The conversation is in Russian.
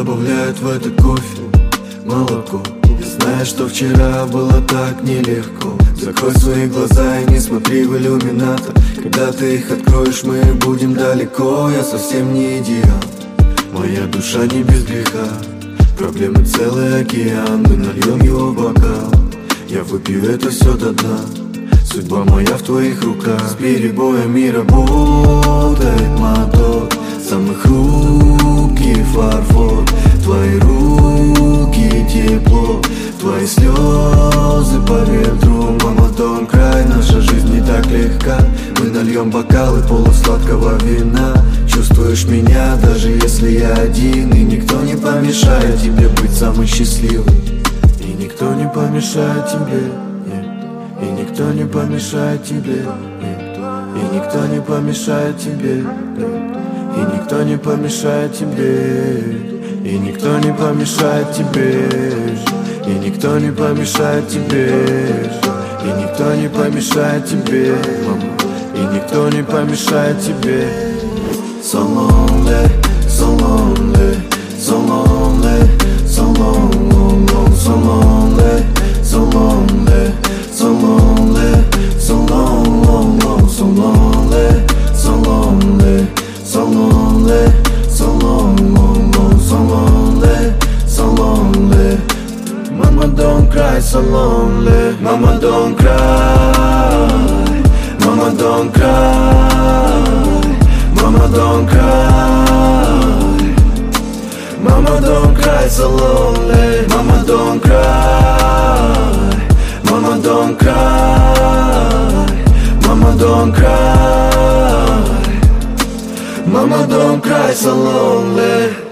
добавляют в это кофе, молоко. Я знаю, что вчера было так нелегко. Закрой свои глаза и не смотри в иллюминатор. Когда ты их откроешь, мы будем далеко. Я совсем не идеал, моя душа не без греха. Проблемы целый океан, мы нальем его в бокал. Я выпью это все до дна. Судьба моя в твоих руках. С перебоями работает мотор. Самый хрупкий фарфор. Твои руки тепло, твои слезы по ветру. Мама, don't cry, наша жизнь не так легка. Мы нальем бокалы полусладкого вина. Чувствуешь меня, даже если я один. И никто не помешает тебе быть самым счастливым. И никто не помешает тебе, нет. И никто не помешает тебе, нет. И никто не помешает тебе, нет. И никто не помешает тебе. И никто не помешает тебе. И никто не помешает тебе. И никто не помешает тебе, мама. И никто не помешает тебе. So lonely, so lonely, so lonely, so long, long, long, so lonely, so lonely, so lonely, so long, long, long, so lonely, so lonely, so lonely, so long, long, long, so lonely, so lonely. Mama, don't cry, so lonely. Mama, don't cry. Mama, don't cry. Mama, don't cry. Mama, don't cry, so lonely. Mama, don't cry. Mama, don't cry. Mama, don't cry. Mama, don't cry, so lonely.